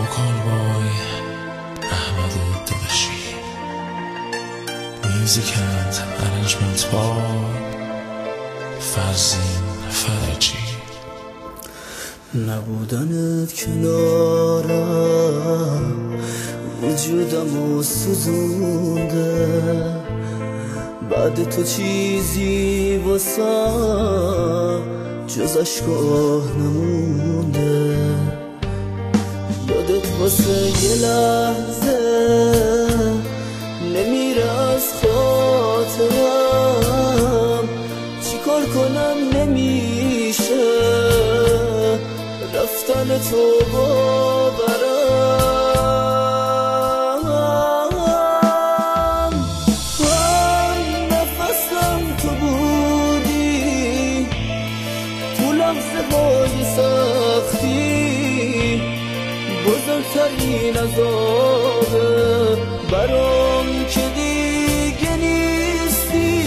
Callboy Ahmad Dadashi. Music and arrangement by فرزین فرجی. نبودنت کنارم وجودمو سوزونده، بعد تو چیزی واسم جز عشقا نمونده. یادت واسه یه لحظه نمیره از خاطرم، چیکار کنم نمیشه رفتن تو باورم. هم نفسم تو بودی تو لحظه های سختی، بزرگترین عذابه برام که دیگه نیستی.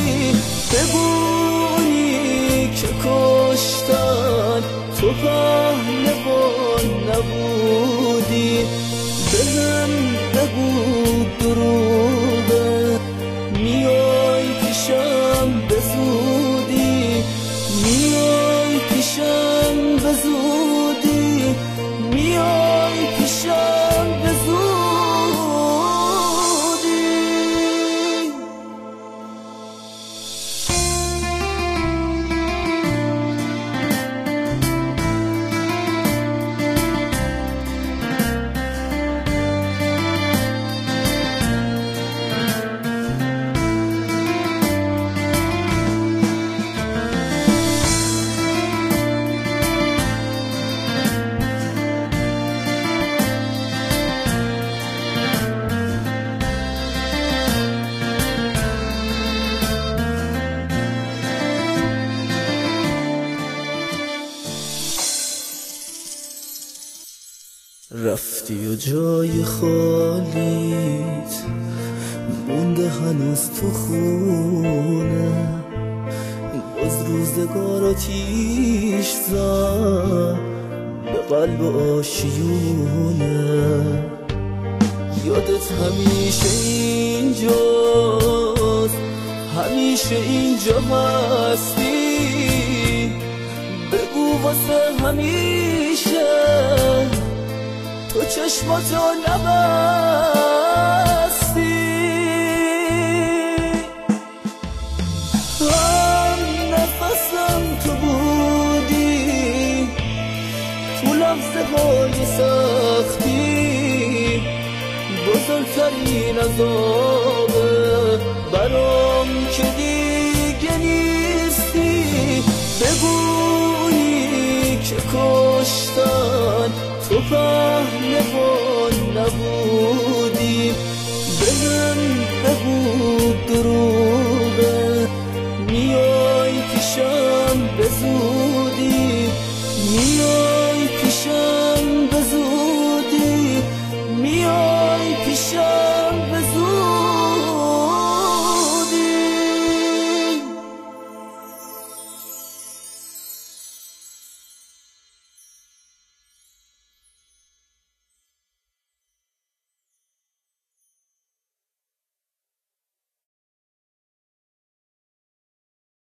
بگویی که کشتن تو پهلوان نبودی، بهم بگو دروغه میای پیشم به زودی، میای پیشم به زودی، میای پیشم به زودی. رفتی و جای خالیت مونده هنوز تو خونه، باز روزگار آتیش زد به قلب آشیونه. یادت همیشه اینجاست، همیشه اینجا هستی، بگو واسه همیشه تو چشماتو نبستی. هم نفسم تو بودی تو لحظه های سختی، بزرگترین عذابه برام که دیگه نیستی. بگویی که کشتن تو پهلوان نبودی، بهم بگو دروغ